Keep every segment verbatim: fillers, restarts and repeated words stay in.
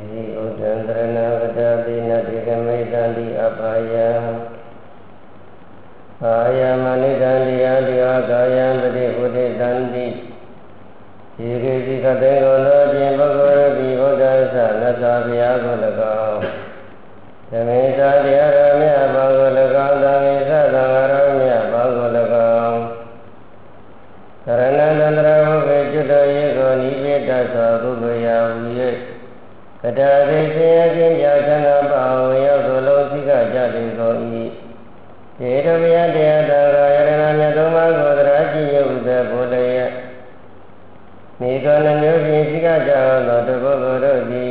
si udantrana vadabina digamaitanti apaya Aya manidandi adi agayam badi uditanti Siri katengolo jimbagoro bivodasa nasabhya golagao Damisa diaramya bagolagao damisa dangaramya bagolagao Karanandandra bhuve judo yego nipeta sabhubhaya uye Kadade seyakin jachana bhao yagolo sika jadiko i Yeravya deyadara yaranamya doma godra jiye uda bolaya Mikana nyoji sika jalo tubo goro di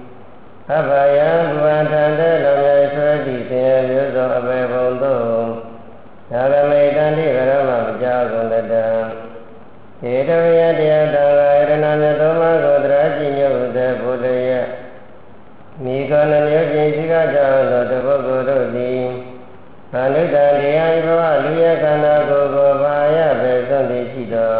Abhaya bhuvatanda lamya swati seya myoso abhayabondo Nagamaitanti karama vijagundata Yeravya deyadara yaranamya doma godra jiye uda bolaya Mikana nyoji sika jalo tubo goro di Anuta Diyayava Luya Kana Gogo Vaya Besanti Chito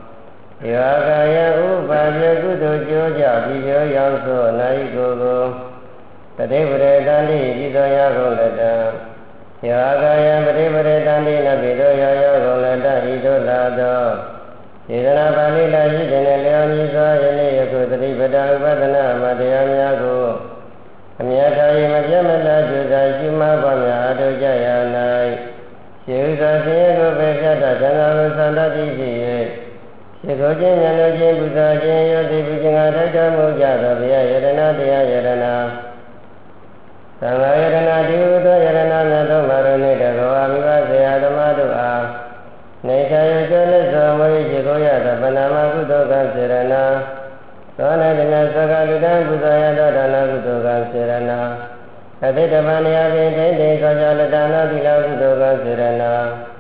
Yagaya Upaya Kudo Joja Vijo Yamso Nai Gogo Kadevare Dandi Jito Yagolata Yagaya Padevare Dandi Nabido Yagolata Hito Lado Yedana Palila Jitene Leoni Soyane Yakutri Pada Upadana Madhyamyago Amyatayi Madhyamala Juda Shima Pamya Adojayanai Shivsa Siyako Pesata Sangavu Sandati Siye Shikojin Yanojin Bhutajin Yoti Bhujinga Tata Mujata Vya Yadana Diya Yadana Sangha Yadana Divuta Yadana Nato Marone Dagawa Vivase Adamadu A Naishayo Jole Samoi Shikoyata Panama Kutokan Sirana Sona Dina Sakaludan Bhutaya Dadana Kutokan Sirana Adita Paniya Vinti Sajalatana Dila Kutokan Sirana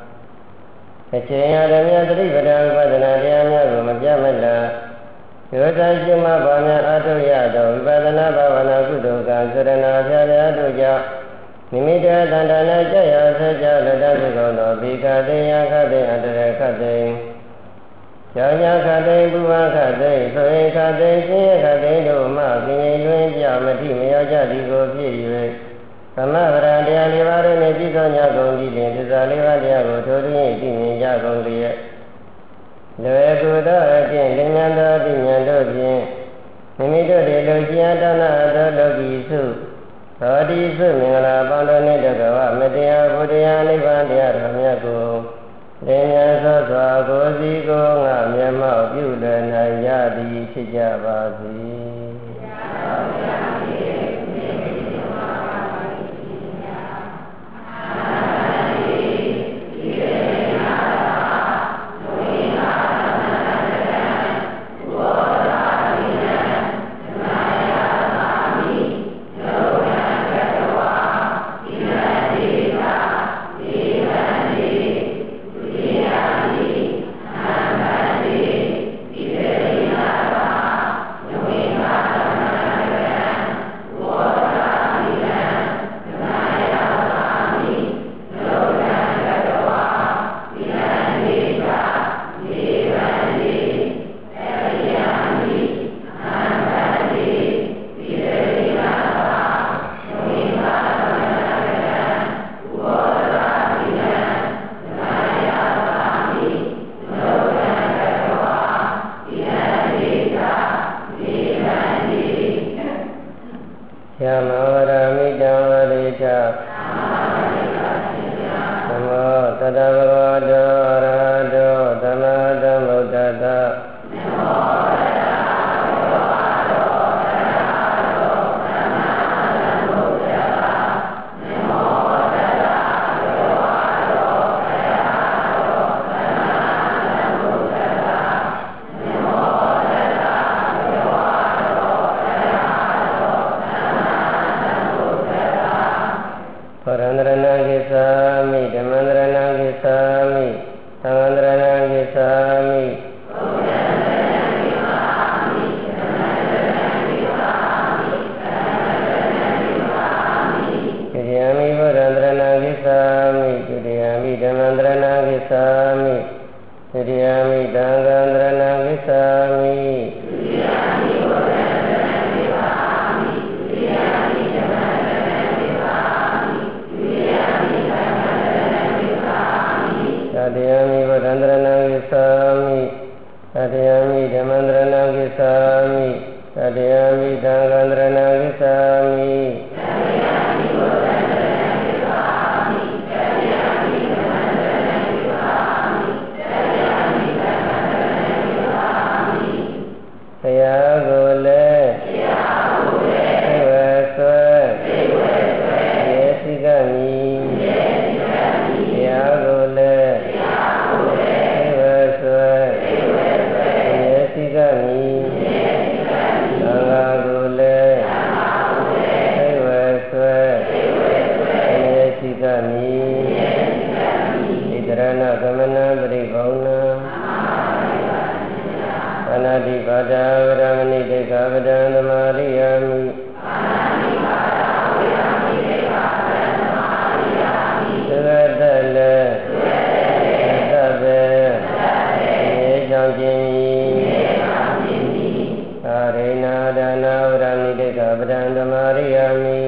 Echaya Damya Tripata Upadana Dhyamya Gomajamala Yota Shima Pamya Atoyado Upadana Bhavana Kutokan Sirana Pyada Atoja Nimita Dandana Jaya Sajalata Sikono Bika Deya Kate Antara Kate Jaya Kate Bhuva Kate Soye Kate Siya Kate Doma Pinye Luen Jamati Meyaja Diko Piye Samavara Dya Livare Nepito Nyakong Jilin Tisa Liva Dya Gotori Timin Jakong Liye Loe Kuda Akin Linyando Tinyando Pin Nimito Dilo Jiyatana Ato Loki Su Hadi Su Mingala Pando Nidagawa Medya Buddhya Nivan Dya Ramyaku Lenya Saswa Gosiko Nga Myamao Pyulana Yadi Chijabasi Sami ဒာဝရမဏိတေကပဒံသမာရိယာမိသရတလေသဗ္ဗေမြေကြောင့်ခြင်းအာရိဏဒါနာဝရမဏိတေကပဒံသမာရိယာမိ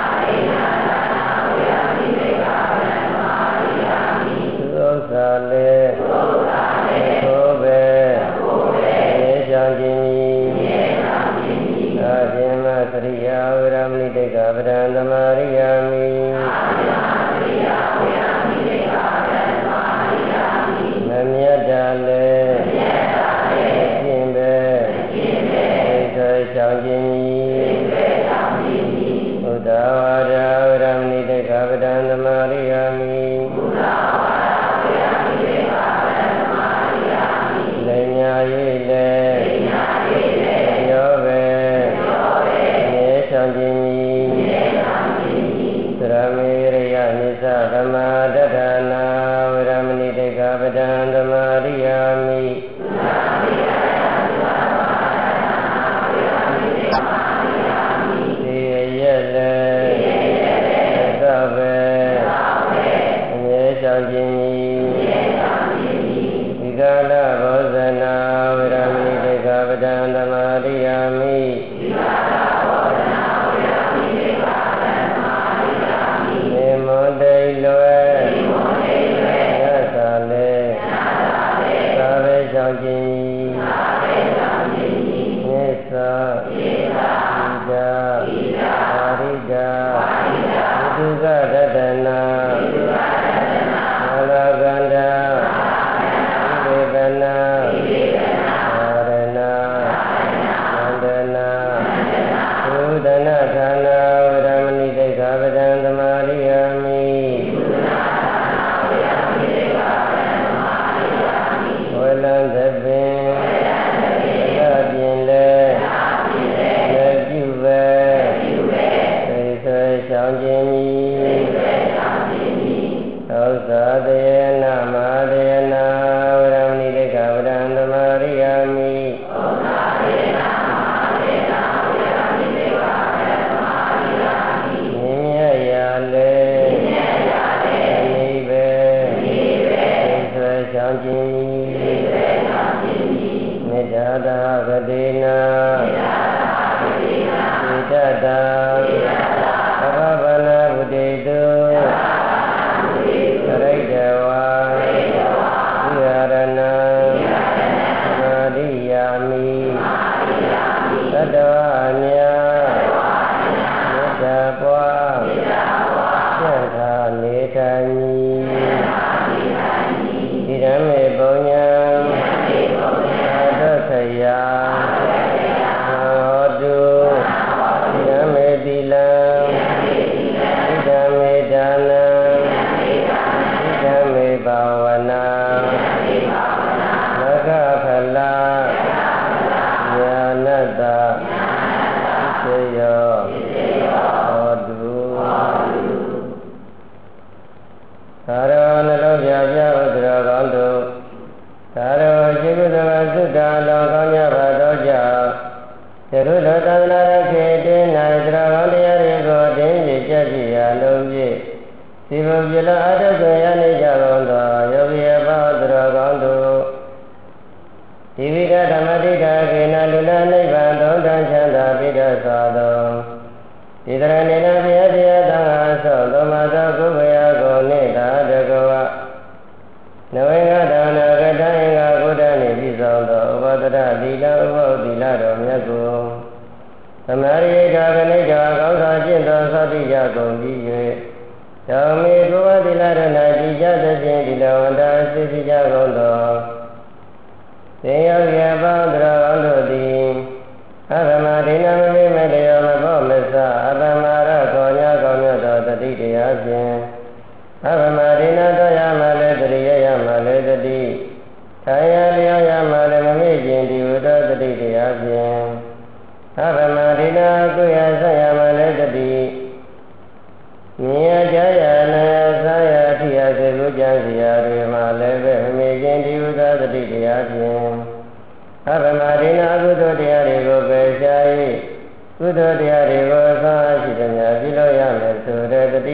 သုသာလေသောဘေမြေကြောင့်ခြင်းအာဇင်မသရိယာဝရမဏိတေကပဒံသမာရိယာမိမမြတ်တာလေရှင်ပဲသိသောကြောင့်ခြင်းဘုဒ္ဓဝါဒဝရမဏိတေကပဒံသမာရိယာမိလေညာ၍လေရောပဲမြေဆောင်ခြင်းသရမေရယနိသဗမတထနာဝရမဏိတေကပဒံသမာရိယာမိသေရလေသဗ္ဗေမြေဆောင်ခြင်းဒီကာလဘောဇနာဝရမဏိတေကပဒံသမာရိယာမိနေမွန်တိလွယ်ရသလေသာဝေဆောင်ခြင်းနိသဣဒာအာရိဒာဝိတုကတတနာအာလကန္ဓာဝိဝေဒနာအာရဏမန္တနာသုဒနာဌာနာဝရမဏိတေကပဒံသမာရိယာမိဝလံသပင်သပြင်းလေလက်ပြုပဲသိဆွေဆောင်ခြင်းသောသာတယေနမတယေနာဝရမဏိတေကပဒံသမာရိယာမိမြင်ရရာလေနိဗ္ဗေသိဆွေဆောင်ခြင်းမေတ္တာတာဂတိနာဣတတာအဘဗနာဗုဒိတုသရိတဝါဝိဟာရဏသမာရိယာမိသတ္တဝါများမေတ္တာပွားကျင့်သာနေထိုင်ဒီဓမ္မေပုံညာသာဒုခယာဟောတုဒီဓမ္မေသီလံဒီဓမ္မေဒါနံဒီဓမ္မေဘာဝနာမဂ္ဂဖလညာနတ္တသေယောဟောတုသာရောနှလုံးပြပြဥဒရကောင်းတို့သာရောရှိကုသမသုတ္တလောကောင်းကြပါတော့ကြောင့်ယရုတော်သန္တာရခေတေ၌သရကောင်းတရားတွေကိုတင်းကြပ်ကြပြရာလုံးပြည့်ဒီဘုပြလအတ္တကိုရနေကြကုန်သောယောဂီအပေါင်းသရကောင်းတို့ဒီဝိဒဓမ္မတိတာကေနလူလနိဗ္ဗာန်သုံးတန်ချမ်းသာပိဋကသာသောဒီတရဏိနာဘုရားတရားသံဃာဆောသမ္မာသောကုဗေယကိုနိတာတကဝနဝေငါဒါနာကတအင်္ဂါကုဒ္ဒနှင့်ပြည့်စုံသောဥပဒရသီလဥပ္ပသီလတော်မြတ်ကိုသမာရိယတာကနိတာကောင်းစွာကျင့်သောသောတိယကုန်ပြီး၍သောမေဘဝသီလရဏတိကြသဖြင့်ဒီလဝန္တာစိစိကြကုန်သောသေယောရပောင်းတော်ကောင်းတို့သည်အဗမဒိနမမေမလျောမဘောမစအဗမရကောညာကောမြတ်သောတတိတရားဖြင့်အဗမဒိနတောယမလည်းတရိယယမလည်းတတိထာယလျောယမလည်းမမေ့ခြင်းဒီဝတ္တတတိတရားဖြင့်အဗမဒိနကုယဆက်ယမလည်းတတိမြင်ကြရလည်းသာယထိယစေကိုကြံစီရာတွေမှာလည်းပဲမမေ့ခြင်းဒီဝတ္တတတိတရားဖြင့်အဗမဒိနအကုသိ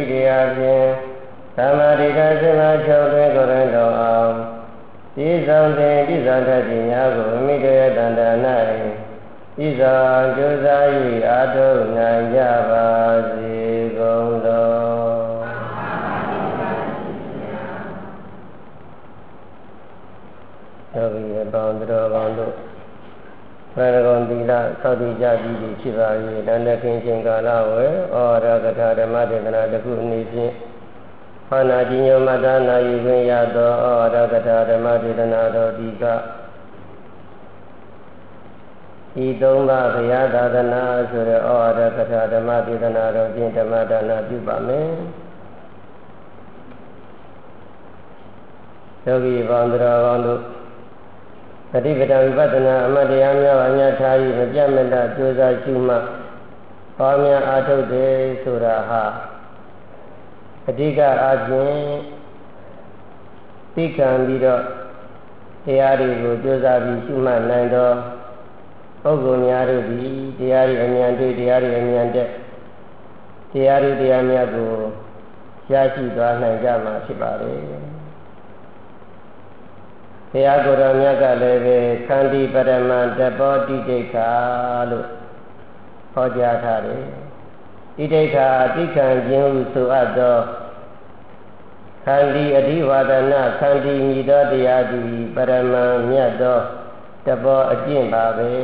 တရားဖြင့်သမာဓိဓာတ်စင်မှာချုပ်တွင်ကိုယ်ရင်တော်အောင်ပြည့်စုံတဲ့ပြည့်စုံတတ်ခြင်းများကိုမိမိတို့ရဲ့တဏ္ဍာ၌ပြည့်စုံကြိုးစား၍အားထုတ်နိုင်ကြပါစေကုန်သောယောဂီအပေါင်းတော်ကောင်းတို့ဘယ်ကောင်သီလသောက်တည်ကြပြီးပြီဖြစ်ပါ၏တန်တခင်ချင်းကာလဝေဩရကထာဓမ္မဒေသနာတစ်ခုအနေဖြင့်ဟောနာကြီးညိုမတနာယူခွင့်ရသောဩရကထာဓမ္မဒေသနာတော်ဒီကဤသုံးပါးဘုရားသာသနာဆိုတဲ့ဩရကထာဓမ္မဒေသနာတော်ဖြင့်ဓမ္မဒါနပြုပါမယ်ယောဂီပေါင်းတော်ကောင်းတို့ပฏิပဒဝိပဿနာအမတ်တရားများအများထား၍မပြတ်မလတ်ကြိုးစားရှုမှပေါင်းများအားထုတ်တယ်ဆိုတာဟာအဓိကအားဖြင့်သိခံပြီးတော့တရားတွေကိုကြိုးစားပြီးရှုမှတ်နိုင်တော့ပုဂ္ဂိုလ်များတို့ဒီတရားတွေအမြန်တွေ့တရားတွေအမြန်တက်တရားတွေတရားများကိုရရှိသွားနိုင်ကြမှာဖြစ်ပါလေဘုရားကိုယ်တော်မြတ်ကလည်းပဲခန္တီပရမံတပောတိတိခာလို့ဟောကြားထားတယ်တိတိခာသိခံခြင်းဟုဆိုအပ်သောခန္တီအဓိဝါဒနာခန္တီမြည်သောတရားသည်ပရမံမြတ်သောတပောအကျင့်ပါပဲ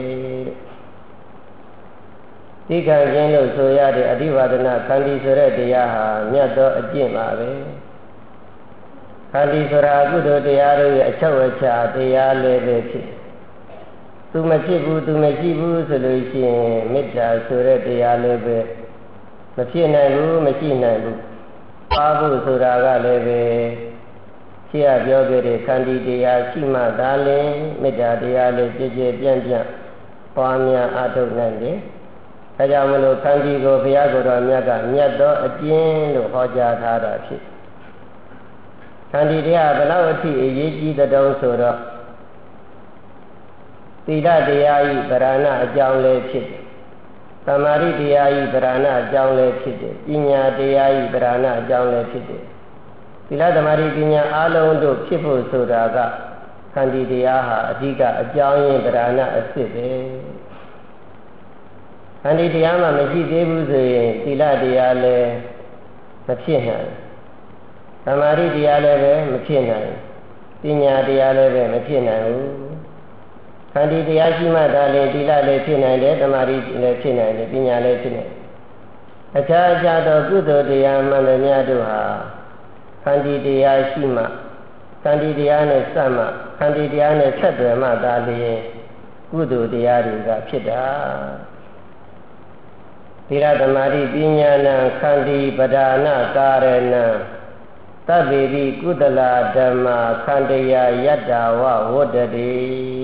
သိခံခြင်းလို့ဆိုရတဲ့အဓိဝါဒနာခန္တီဆိုတဲ့တရားဟာမြတ်သောအကျင့်ပါပဲခန္တီဆိုတာကုသိုလ်တရားတို့ရဲ့အချက်အချာတရားလည်းပဲဖြစ်သူမဖြစ်ဘူးသူမရှိဘူးဆိုလို့ရှိရင်မေတ္တာဆိုတဲ့တရားလည်းပဲမဖြစ်နိုင်ဘူးမရှိနိုင်ဘူးပါဖို့ဆိုတာကလည်းပဲရှင်းရပြောခဲ့တဲ့ခန္တီတရားရှိမှသာလျှင်မေတ္တာတရားလည်းကြည်ကြည်ပြန့်ပြန့်ပွားများအားထုတ်နိုင်တယ်ဒါကြောင့်မလို့ခန္တီကိုဘုရားကိုယ်တော်မြတ်ကမြတ်သောအကျင့်လို့ဟောကြားထားတာဖြစ်ခန္တီတရားဘယ်လောက်အထိအရေးကြီးတဲ့တုံးဆိုတော့သီလတရားဤဗရဏအကြောင်းလည်းဖြစ်တယ်သမာဓိတရားဤဗရဏအကြောင်းလည်းဖြစ်တယ်ပညာတရားဤဗရဏအကြောင်းလည်းဖြစ်တယ်သီလသမာဓိပညာအလုံးတို့ဖြစ်ဖို့ဆိုတာကခန္တီတရားဟာအဓိကအကြောင်းရင်းဗရဏအစစ်ပဲခန္တီတရားမှမရှိသေးဘူးဆိုရင်သီလတရားလည်းမဖြစ်နိုင်သမာဓိတရားလည်းပဲမဖြစ်နိုင်ပညာတရားလည်းပဲမဖြစ်နိုင်ဘူးခန္တီတရားရှိမှသာလေသီလလည်းဖြစ်နိုင်တယ်သမာဓိလည်းဖြစ်နိုင်တယ်ပညာလည်းဖြစ်နိုင်အခြားအခြားသောကုသိုလ်တရားမှန်သမျှတို့ဟာခန္တီတရားရှိမှခန္တီတရားနဲ့စမှခန္တီတရားနဲ့ဆက်သွယ်မှသာလေကုသိုလ်တရားတွေကဖြစ်တာသီလသမာဓိပညာနံခန္တီပဒါနကာရဏံသဗ္ဗေတိကုသလဓမ္မာခန္တယယတ္တဝဝတ္တတိ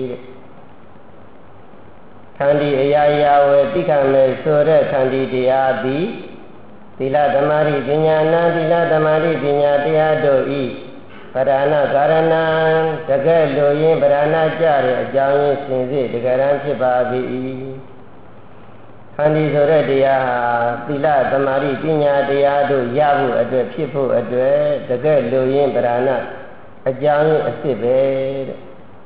ခန္တီအရာရာဝေသိခံမယ်ဆိုတဲ့ခန္တီတရားသည်သီလသမာဓိပညာနာသီလသမာဓိပညာတရားတို့ဤပရဏကာရဏံတကယ်လိုရင်းပရဏကြတဲ့အကြောင်းရင်းစင်စစ်တကယ်တမ်းဖြစ်ပါ၏ခန္တီဆိုတဲ့တရားဟာသီလသမာဓိပညာတရားတို့ရဖို့အတွက်ဖြစ်ဖို့အတွက်တကယ်လိုရင်းပရဏအကြောင်းရင်းအစစ်ပဲတဲ့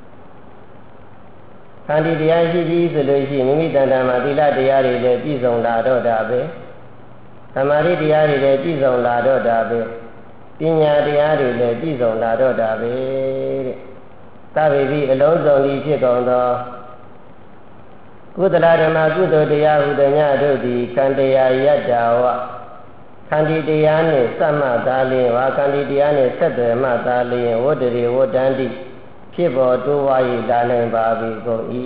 ခန္တီတရားရှိပြီဆိုလို့ရှိရင်မိမိတဏ္ဍာမှာသီလတရားတွေလည်းပြည့်စုံလာတော့တာပဲသမာဓိတရားတွေလည်းပြည့်စုံလာတော့တာပဲပညာတရားတွေလည်းပြည့်စုံလာတော့တာပဲတဲ့သဗ္ဗေတိအလုံးစုံဤဖြစ်ကုန်သောကုသလဓမ္မကုသိုလ်တရားဟုတညတို့သည်ခန္တရားယတ္တဝခန္တီတရားနှင့်စမှသာလျင်ဝါခန္တီတရားနှင့်ဆက်သွယ်မှသာလျင်ဝတ္တရေဝတ္တန္တိဖြစ်ပေါ်တိုးဝါ၍လာနိုင်ပါပြီကုန်၏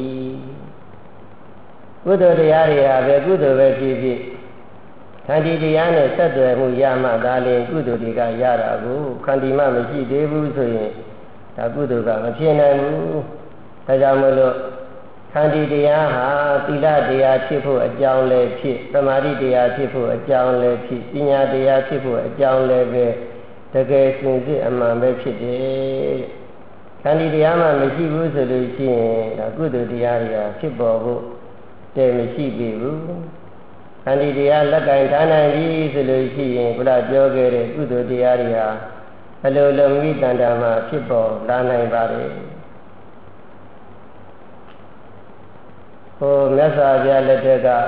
ကုသိုလ်တရားတွေဟာပဲကုသိုလ်ပဲဖြစ်ဖြစ်ခန္တီတရားနဲ့ဆက်သွယ်မှုရမှသာလျင်ကုသိုလ်တွေကရတာကိုခန္တီမှမရှိသေးဘူးဆိုရင်ဒါကုသိုလ်ကမဖြစ်နိုင်ဘူးဒါကြောင့်မလို့ခန္တီတရားဟာသီလတရားဖြစ်ဖို့အကြောင်းလည်းဖြစ်သမာဓိတရားဖြစ်ဖို့အကြောင်းလည်းဖြစ်ပညာတရားဖြစ်ဖို့အကြောင်းလည်းပဲတကယ်စင်စစ်အမှန်ပဲဖြစ်တယ်ခန္တီတရားမှမရှိဘူးဆိုလို့ရှိရင်ဒါကုသိုလ်တရားတွေကဖြစ်ပေါ်ဖို့တည်မရှိပြီဘူးခန္တီတရားလက်ကင်ထားနိုင်ပြီဆိုလို့ရှိရင်ဘုရားပြောခဲ့တဲ့ကုသိုလ်တရားတွေဟာအလိုလိုမိတန်တာမှာဖြစ်ပေါ်လာနိုင်ပါလေဟိုမြတ်စွာဘုရားလက်ထက်က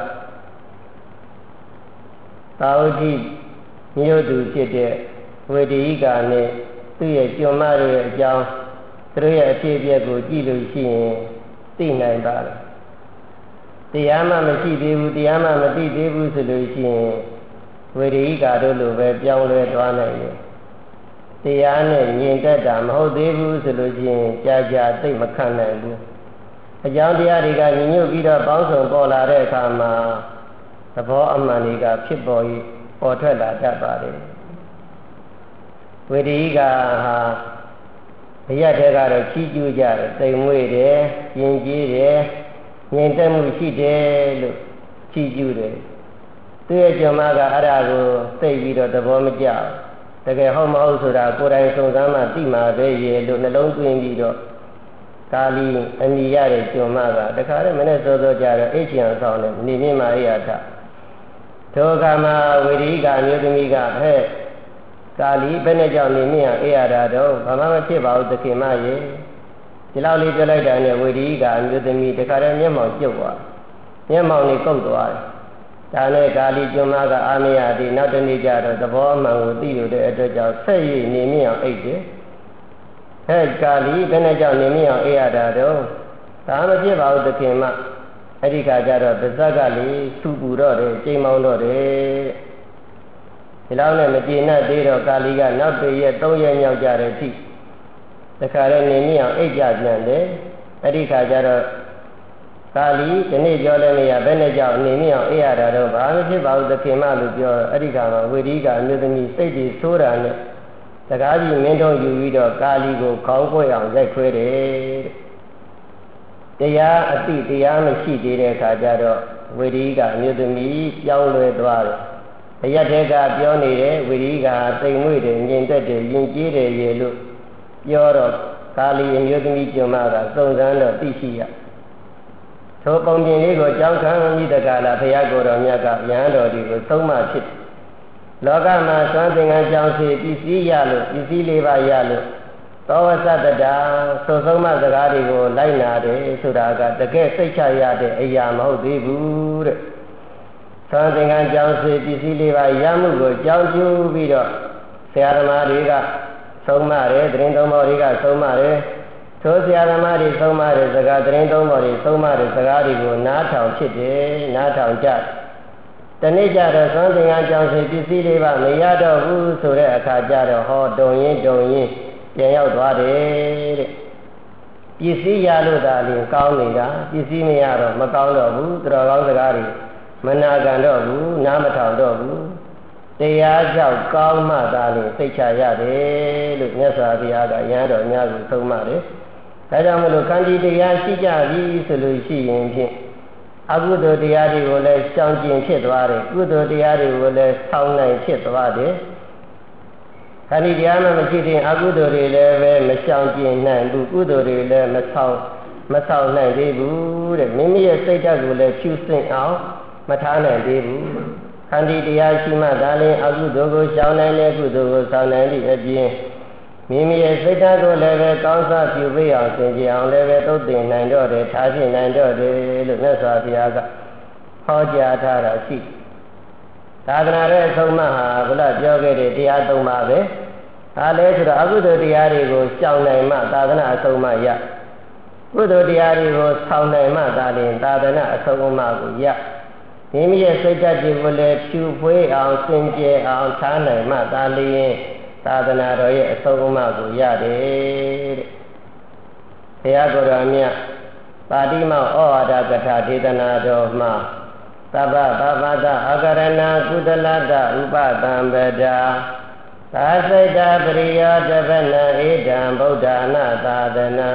သာဝတိမြို့သူဖြစ်တဲ့ဝေဒီကာနဲ့သူ့ရဲ့ကျွမ်းမရဲ့အကြောင်းသူတို့ရဲ့အဖြစ်အပျက်ကိုကြည့်လို့ရှိရင်သိနိုင်ပါလားတရားမှမရှိသေးဘူးတရားမှမသိသေးဘူးဆိုလို့ရှိရင်ဝေဒီကာတို့လိုပဲပြောင်းလဲသွားနိုင်တယ်တရားနဲ့ညင်တက်တာမဟုတ်သေးဘူးဆိုလို့ရှိရင်ကြာကြာသိမခံနိုင်ဘူးအကြောင်းတရားတွေကညညွတ်ပြီးတော့ပေါင်းစုံပေါ်လာတဲ့အခါမှာသဘောအမှန်တွေကဖြစ်ပေါ်ပြီးပေါ်ထွက်လာတတ်ပါတယ်ဝေဒီကာဟာအရတဲ့ကတော့ချီးကျူးကြတယ်တိမ်မွေ့တယ်ယဉ်ကျေးတယ်ငြိမ်သက်မှုရှိတယ်လို့ချီးကျူးတယ်သူရဲ့ကြုံမကအဲ့ဒါကိုသိပြီးတော့သဘောမကျတကယ်ဟုတ်မဟုတ်ဆိုတာကိုယ်တိုင်စုံစမ်းမှသိမှာပဲရေလို့နှလုံးသွင်းပြီးတော့ကာလီအမိရတဲ့ကြုံမကတခါတည်းမနဲ့စောစောကြတော့အိတ်ချံဆောင်တယ်နေမြင့်မှအိယာထထိုအခါမှာဝေဒီကာအမျိုးသမီးကဟဲ့ကာလီဘယ်နဲ့ကြောင့်နေမြင့်အိယာတာတော့ဘာမှမဖြစ်ပါဘူးသခင်မရေဒီလောက်လေးပြောလိုက်တာနဲ့ဝေဒီကာအမျိုးသမီးတခါတည်းမျက်မှောင်ကျုပ်သွားမျက်မှောင်လေးကုတ်သွားတယ်ဒါနဲ့ကာလီကျွမ်းမကအာမရသည်နောက်တနေ့ကျတော့သဘောအမှန်ကိုသိလို့တဲ့အတွက်ကြောင့်ဆက်ရည်နေမြင့်အောင်အိတ်တယ်ဟဲ့ကာလီဘယ်နဲ့ကြောင့်နေမြင့်အောင်အိရတာတော့ဒါမဖြစ်ပါဘူးသခင်မအဲ့ဒီခါကျတော့ပါဇက်ကလေးထူပူတော့တယ်ချိန်မောင်းတော့တယ်ဒီလောက်နဲ့မကျေနပ်သေးတော့ကာလီကနောက်တရက်သုံးရက်မြောက်ကြတဲ့အထိတခါတည်းနေမြင့်အောင်အိတ်ကြပြန်တယ်အဲ့ဒီခါကျတော့ကာလီဒီနေ့ပြောလဲမရဘယ်နဲ့ကြောင့်နေမြင့်အောင်အိရတာတော့ဘာမဖြစ်ပါဘူးသခင်မလို့ပြောအဲ့ဒီခါမှာဝေဒီကာအမျိုးသမီးစိတ်ကြီးဆိုးတာနဲ့စကားကြီးမင်းတို့ယူပြီးတော့ကာလီကိုခေါင်းခွဲအောင်ရိုက်ခွဲတယ်တရားအတိတရားမရှိသေးတဲ့အခါကျတော့ဝေဒီကအမျိုးသမီးပြောင်းလဲသွားတယ်အရက်တဲ့ကပြောနေတဲ့ဝေဒီကတိမ်မွေ့တယ်ညင်သက်တယ်ယဉ်ကျေးတယ်ရေလို့ပြောတော့ကာလီအမျိုးသမီးကျွမ်းမကစုံစမ်းတော့သိရှိရထိုပုံပြင်လေးကိုကြောင်းခံပြီးတကလာဘုရားကိုယ်တော်မြတ်ကယဟန်တော်ဒီကိုသုံးမှဖြစ်လောကမှာသွမ်းသင်္ကန်းကြောင်းစီပစ္စည်းရလို့ပစ္စည်းလေးပါရလို့သောဝသတ္တတာသုံးဆုံးမစကားတွေကိုလိုက်နာတယ်ဆိုတာကတကယ်စိတ်ချရတဲ့အရာမဟုတ်သေးဘူးတဲ့သွမ်းသင်္ကန်းကြောင်းစီပစ္စည်းလေးပါရမှုကိုကြောင်းကျူးပြီးတော့ဆရာသမားတွေကသုံးမတယ်သတင်းသုံးပေါ်တွေကသုံးမတယ်ထိုဆရာသမားတွေသုံးမတဲ့စကားသတင်းသုံးပေါ်တွေသုံးမတဲ့စကားတွေကိုနားထောင်ဖြစ်တယ်နားထောင်ကြတနေ့ကျတော့သွမ်းသင်္ကန်းကြောင်းစီပစ္စည်းလေးပါမရတော့ဘူးဆိုတဲ့အခါကျတော့ဟောတုံရင်တုံရင်ပြန်ရောက်သွားတယ်တဲ့ပစ္စည်းရလို့သာလျှင်ကောင်းနေတာပစ္စည်းမရတော့မကောင်းတော့ဘူးသူတော်ကောင်းစကားတွေမနာခံတော့ဘူးနားမထောင်တော့ဘူးတရားကြောင့်ကောင်းမှသာလျှင်စိတ်ချရတယ်လို့မြတ်စွာဘုရားကရဟန်းတော်များကိုသုံးပါတယ်ဒါကြောင့်မလို့ခန္တီတရားရှိကြပြီဆိုလို့ရှိရင်ဖြင့်အကုသိုလ်တရားတွေကိုလည်းရှောင်ကျဉ်ဖြစ်သွားတယ်ကုသိုလ်တရားတွေကိုလည်းဆောင်းနိုင်ဖြစ်သွားတယ်ခန္တီတရားမှမရှိသေးအကုသိုလ်တွေလည်းပဲမရှောင်ကျဉ်နိုင်ဘူးကုသိုလ်တွေလည်းမဆောင်းမဆောင်းနိုင်သေးဘူးတဲ့မိမိရဲ့စိတ်ဓာတ်ကိုလည်းဖြူစင်အောင်မထားနိုင်သေးဘူးခန္တီတရားရှိမှသာလျှင်အကုသိုလ်ကိုရှောင်နိုင်တဲ့ကုသိုလ်ကိုဆောင်းနိုင်သည့်အပြင်မိမိရဲ့စိတ်ဓာတ်ကိုလည်းပဲကောင်းစားပြုပေးအောင်သင်ကြအောင်လည်းပဲသုတ်သင်နိုင်တော့တယ်ထားရှိနိုင်တော့တယ်လို့မြတ်စွာဘုရားကဟောကြားထားတာရှိသာသနာရဲ့အဆုံးအမဟာဘုရားပြောခဲ့တဲ့တရားသုံးပါပဲဒါလည်းဆိုတော့အကုသိုလ်တရားတွေကိုရှောင်နိုင်မှသာသနာအဆုံးအမရကုသိုလ်တရားတွေကိုဆောင်နိုင်မှသာလျှင်သာသနာအဆုံးအမကိုရမိမိရဲ့စိတ်ဓာတ်တွေကိုလည်းဖြူဖွေးအောင်စင်ကြယ်အောင်ထားနိုင်မှသာလျှင်သာသနာတော်ရဲ့အဆုံးအမကိုရတယ်တဲ့ဘုရားကိုယ်တော်မြတ်ပါဠိမောဩဝါဒကထာဒေသနာတော်မှာသဗ္ဗဗဗတအကရဏကုသလတဥပသံပဒာသာစိတ်တပရိယောတပနဣဒံဗုဒ္ဓနာသာသနာ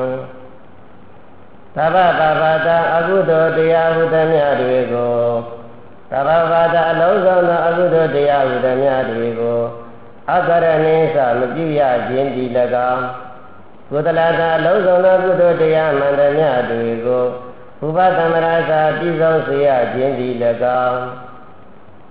သဗ္ဗဗဗတအကုသိုလ်တရားဟုသမျှတွေကိုသဗ္ဗဗတအလုံးစုံသောအကုသိုလ်တရားဟုသမျှတွေကိုအကရဏိသမပြုရခြင်းဒီ၎င်းကုသလတာအလုံးစုံသောကုသိုလ်တရားမှန်သမျှတွေကိုဥပသမရသာပြည့်စုံစေရခြင်းဒီ၎င်း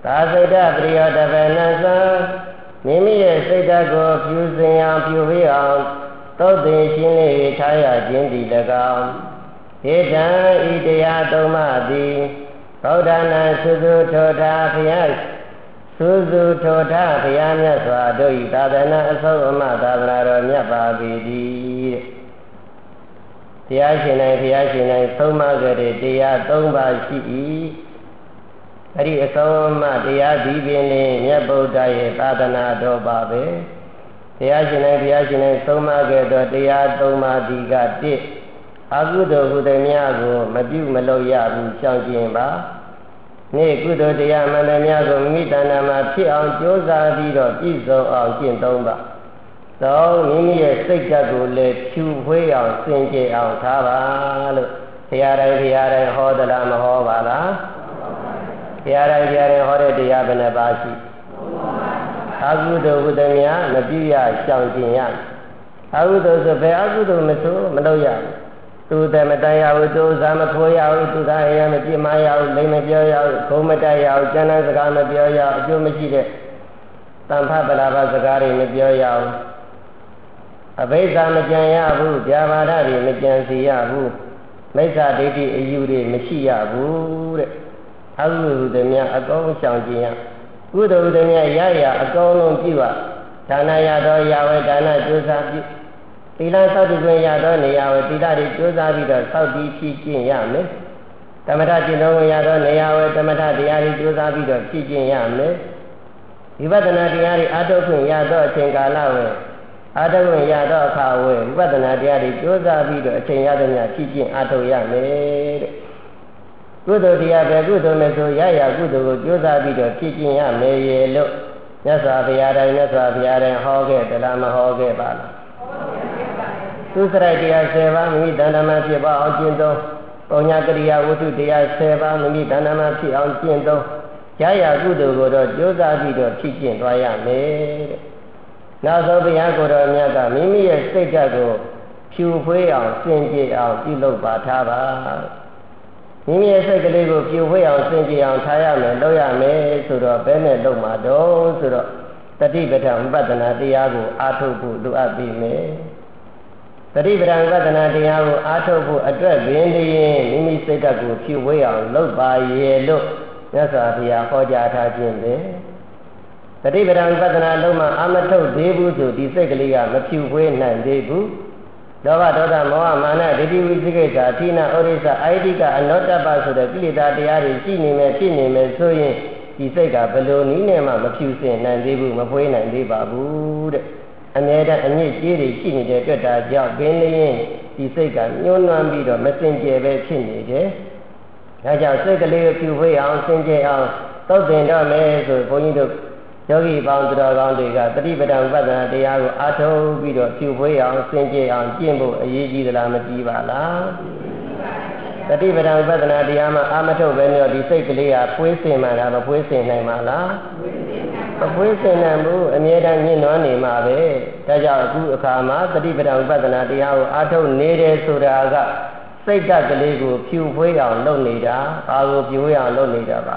သာစိတ်တပရိယောတပနသံမိမိရဲ့စိတ်ဓာတ်ကိုဖြူစင်အောင်ဖြူဝေးအောင်သုတ်သင်ရှင်းလေးထားရခြင်းသည်၎င်းဟေတံဤတရားသုံးပါးသည်ဗုဒ္ဓနာသုစုထောထာဖျားသုစုထောထာဖျားမြတ်စွာတို့ဤသာသနာအဆုံးအမသာသနာတော်မြတ်ပါပေသည်ဘုရားရှင်၌ဘုရားရှင်၌သုံးပါးကြတဲ့တရားသုံးပါးရှိ၏အဲ့ဒီအဆုံးအမတရားဒီပင်လေမြတ်ဗုဒ္ဓရဲ့သာသနာတော်ပါပဲဘုရားရှင်၌ဘုရားရှင်၌သုံးပါးကြသောတရားသုံးပါးဒီကတစ်အကုသိုလ်ဟုသည်များကိုမပြုမလုပ်ရဘူးရှောင်ကျင်ပါနေ့ကုသိုလ်တရားမှန်သည်များကိုမိမိတဏ္ဍာမှာဖြစ်အောင်ကြိုးစားပြီးတော့ပြည့်စုံအောင်ကျင့်သုံးပါသုံးမိမိရဲ့စိတ်ဓာတ်ကိုလည်းဖြူဖွေးအောင်စင်ကြယ်အောင်ထားပါလို့ဘုရားတိုင်းဘုရားတိုင်းဟောသလားမဟောပါလားဘုရားတိုင်းဘုရားတိုင်းဟောတဲ့တရားဘယ်နှပါရှိအကုသိုလ်ဟုသည်များမပြုရရှောင်ကျင်ရအကုသိုလ်ဆိုဘယ်အကုသိုလ်မဆိုမလုပ်ရဘူးသူတည်းမတန်ရဘူးသူစားမထိုးရဘူးသူသားအရာမပြစ်မရဘူးလိမ်မပြောရဘူးခုံမတက်ရဘူးကျမ်းမ်းစကားမပြောရဘူးအကျိုးမရှိတဲ့တန်ဖပလာဘစကားတွေမပြောရဘူးအဘိဓါမကြံရဘူးဗျာပါဒတွေမကြံစီရဘူးမိစ္ဆာဒိဋ္ဌိအယူတွေမရှိရဘူးတဲ့အကုသိုလ်တွေများအကောင်းရှောင်ကျင်ရကုသိုလ်တွေများရရအကောင်းလုံးပြုရဒါနရတော်ရဝေဒါနကျိုးစားပြုသီလသောက်တည်ခွင့်ရသောနေရာဝေသီလတွေကျိုးစားပြီးတော့သောက်တည်ဖြည့်ကျင့်ရမယ်ဓမ္မထကျင့်တော်ရသောနေရာဝေဓမ္မထတရားတွေကျိုးစားပြီးတော့ဖြည့်ကျင့်ရမယ်ဝိပဿနာတရားတွေအားထုတ်ခွင့်ရသောအချိန်ကာလဝေအားထုတ်ခွင့်ရသောအခါဝေဝိပဿနာတရားတွေကျိုးစားပြီးတော့အချိန်ရသမျှဖြည့်ကျင့်အားထုတ်ရမယ်တဲ့ကုသိုလ်တရားပဲကုသိုလ်နဲ့ဆိုရရကုသိုလ်ကိုကျိုးစားပြီးတော့ဖြည့်ကျင့်ရမယ်ရေလို့မြတ်စွာဘုရားတိုင်းမြတ်စွာဘုရားတိုင်းဟောခဲ့သလားမဟောခဲ့ပါလားသူစရိုက်တရားဆယ်ပါးမိမိတဏ္ဍာမှာဖြစ်ပါအောင်ကျင့်သုံးပုံညာကရိယာဝတ္ထုတရားဆယ်ပါးမိမိတဏ္ဍာမှာဖြစ်အောင်ကျင့်သုံးရရကုသိုလ်ကိုတော့ကြိုးစားပြီးတော့ဖြည့်ကျင့်သွားရမယ်တဲ့နောက်ဆုံးဘုရားကိုယ်တော်မြတ်ကမိမိရဲ့စိတ်ဓာတ်ကိုဖြူဖွေးအောင်စင်ကြယ်အောင်ပြုလုပ်ပါထားပါမိမိရဲ့စိတ်ကလေးကိုဖြူဖွေးအောင်စင်ကြယ်အောင်ထားရမယ်လုပ်ရမယ်ဆိုတော့ဘယ်နဲ့လုပ်မှာတော့ဆိုတော့တတိပဋ္ဌာန်ဝိပဿနာတရားကိုအားထုတ်ဖို့လိုအပ်ပြီမယ်တတိပဋ္ဌာန်ဝိပဿနာတရားကိုအားထုတ်ဖို့အတွက်ပင်လျင်မိမိစိတ်ဓာတ်ကိုဖြူဖွေးအောင်လုပ်ပါရဲ့လို့မြတ်စွာဘုရားဟောကြားထားခြင်းပဲတတိပဋ္ဌာန်ဝိပဿနာလုံးမှအာမထုတ်သေးဘူးဆိုဒီစိတ်ကလေးကမဖြူဖွေးနိုင်သေးဘူးလောဘဒေါသမောဟမာနဒိဋ္ဌိဝိသိကိစ္စအထိနာဩရိစ္စအာယတိကအနောတ္တပဆိုတဲ့ကိလေသာတရားတွေရှိနေမယ်ဖြစ်နေမယ်ဆိုရင်ဒီစိတ်ကဘယ်လိုနည်းနဲ့မှမဖြူစင်နိုင်သေးဘူးမဖွေးနိုင်သေးပါဘူးတဲ့အမြဲတမ်းအညစ်အကြေးတွေရှိနေတဲ့အတွက်ဒါကြောင့်ပင်လျင်ဒီစိတ်ကညှိုးနွမ်းပြီးတော့မစင်ကြယ်ပဲဖြစ်နေတယ်။ဒါကြောင့်စိတ်ကလေးကိုဖြူဖွေးအောင်စင်ကြယ်အောင်သုတ်သင်တော့မယ်ဆိုဘုန်းကြီးတို့ယောဂီပေါင်းတော်ကောင်းတွေကတတိပဋ္ဌာန်ဝိပဿနာတရားကိုအားထုတ်ပြီးတော့ဖြူဖွေးအောင်စင်ကြယ်အောင်ကျင့်ဖို့အရေးကြီးသလားမကြီးပါလား။တတိပဋ္ဌာန်ဝိပဿနာတရားမှာအာမထုတ်ပဲနဲ့ဒီစိတ်ကလေးကဖွေးစင်မှလားမဖွေးစင်နိုင်ပါလား။မဖွေးစင်နိုင်ဘူးအမြဲတမ်းညှိနှောနေမှာပဲဒါကြောင့်အခုအခါမှာတတိပဋ္ဌာန်ဝိပဿနာတရားကိုအားထုတ်နေတယ်ဆိုတာကစိတ်ဓာတ်ကလေးကိုဖြူဖွေးအောင်လုပ်နေတာဘာကိုဖြူဖွေးအောင်လုပ်နေတာပါ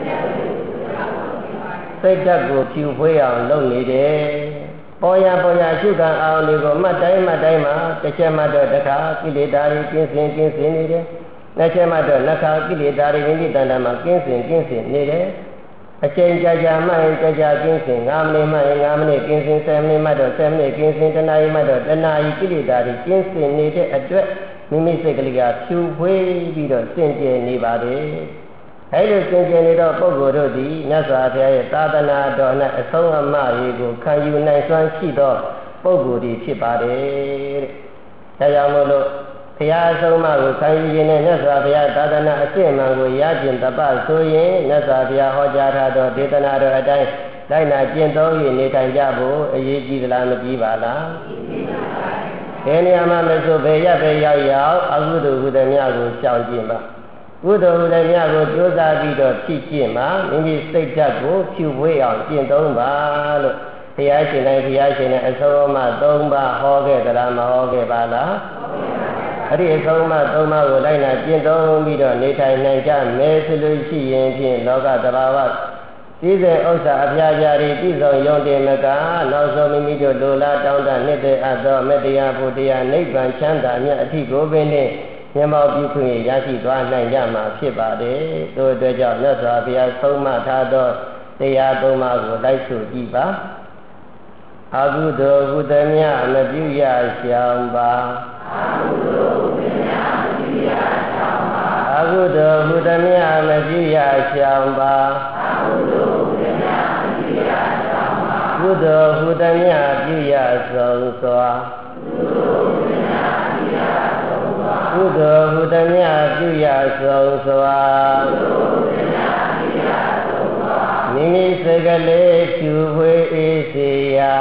စိတ်ဓာတ်ကိုဖြူဖွေးအောင်လုပ်နေတယ်ပေါ်ရပေါ်ရရှုခံအောင်ဒီကိုမှတ်တိုင်းမှတ်တိုင်းမှာတစ်ချက်မှတော့တစ်ခါကိလေသာတွေကျင်းစင်ကျင်းစင်နေတယ်နှစ်ချက်မှတော့နှစ်ခါကိလေသာတွေမိမိတဏ္ဍာမှာကျင်းစင်ကျင်းစင်နေတယ်အချိန်ကြာကြာမှရင်ကြာကြာကျင်းစင်၅မိနစ်မှရင်၅မိနစ်ကျင်းစင်၁၀မိနစ်မှတော့၁၀မိနစ်ကျင်းစင်တစ်နာရီမှတော့တစ်နာရီကိလေသာတွေကျင်းစင်နေတဲ့အတွက်မိမိစိတ်ကလေးကဖြူဖွေးပြီးတော့စင်ကြယ်နေပါတယ်အဲလိုစင်ကြယ်နေတော့ပုဂ္ဂိုလ်တို့သည်မြတ်စွာဘုရားရဲ့သာသနာတော်၌အဆုံးအမရေးကိုခံယူနိုင်စွမ်းရှိသောပုဂ္ဂိုလ်တွေဖြစ်ပါတယ်တဲ့ဒါကြောင့်မို့လို့ဘုရားအဆုံးအမကိုခံယူခြင်းနဲ့မြတ်စွာဘုရားသာသနာအစစ်အမှန်ကိုရကျင်တပတ်ဆိုရင်မြတ်စွာဘုရားဟောကြားထားသောဒေသနာတော်အတိုင်းလိုက်နာကျင့်သုံး၍နေထိုင်ကြဖို့အရေးကြီးသလားမကြီးပါလားဘယ်နေရာမှာမဆိုဘယ်ရပ်ပဲရောက်ရောက်အကုသိုလ်ဟုသည်များကိုရှောင်ကျင်ပါကုသိုလ်ဟုသည်များကိုကြိုးစားပြီးတော့ဖြည့်ကျင့်ပါမိမိစိတ်ဓာတ်ကိုဖြူဖွေးအောင်ကျင့်သုံးပါလို့ဘုရားရှင်တိုင်းဘုရားရှင်နဲ့အဆုံးအမသုံးပါဟောခဲ့သလားမဟောခဲ့ပါလားအဲ့ဒီအဆုံးအမသုံးပါကိုလိုက်နာကျင့်သုံးပြီးတော့နေထိုင်နိုင်ကြမယ်ဆိုလို့ရှိရင်ဖြင့်လောကသဘာဝဒီစဉ်ဥစ္စာအပြာပြာတွေပြည့်စုံယုံတယ်မကနောက်ဆုံးမိမိတို့လိုလားတောင်းတနှစ်တဲ့အပ်သောမေတ္တရားဘုရားနိဗ္ဗာန်ချမ်းသာမြတ်အထီကိုပင်နှင့်မျက်မှောက်ပြုခွင့်ရရှိသွားနိုင်ကြမှာဖြစ်ပါတယ်။ထို့အတွက်ကြောင့်မြတ်စွာဘုရားဆုံးမထားသောတရားသုံးပါးကိုလိုက်ဆိုကြည့်ပါ။အကုသိုလ်ဟုသမျှမပြုရရှောင်ပါအကုသိုလ်ဟုသမျှမပြုရရှောင်ပါအကုသိုလ်ဟုသမျှမပြုရရှောင်ပါအကုသိုလ်ဟုသမျှမပြုရရှောင်ပါကုသိုလ်ဟုသမျှပြုရဆုံးစွာကုသိုလ်ဟုသမျှပြုရဆုံးစွာမိမိစိတ်ကလေးဖြူဝေးအေးစေရာ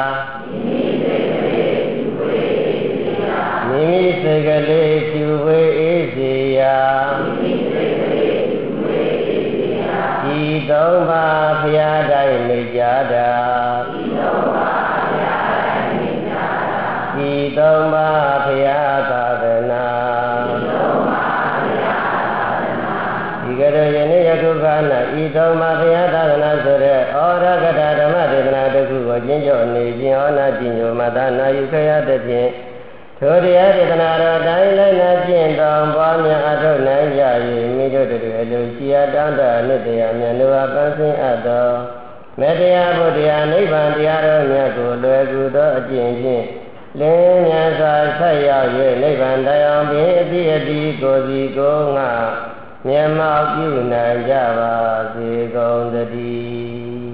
မိမိစိတ်ကလေးဖြူဝေးအေးစေရာဒီသုံးပါးဘုရားတိုင်းနေကြတာဒီသုံးပါးဘုရားသာသနာဒီကရယနေ့ယခုခါ၌ဤသုံးပါးဘုရားသာသနာဆိုတဲ့ဩရကတဓမ္မဒေသနာတစ်ခုကိုကျင့်ကြံနေခြင်းဟောနာကျင့်ကြံမှသာနာယူခဲ့ရတဲ့ဖြင့်ထိုတရားဒေသနာတော်တိုင်းလိုက်နာကျင့်တော်ပွားများအထောက်နိုင်ကြ၍မိတို့တို့အလိုရှိအပ်တန်းတာနှစ်တရားမြတ်လိုအပ်ပန်းစင်အပ်သောမေတ္တရားဘုရားနိဗ္ဗာန်တရားတော်မြတ်ကိုလွယ်ကူသောအကျင့်ဖြင့်လင်းမြတ်စွာဆက်ရောက်၍နိဗ္ဗာန်တရားပင်အတိအတိကိုယ်စီကိုယ်ငါမျက်မှောက်ပြုနိုင်ကြပါစေကုန်သတည်း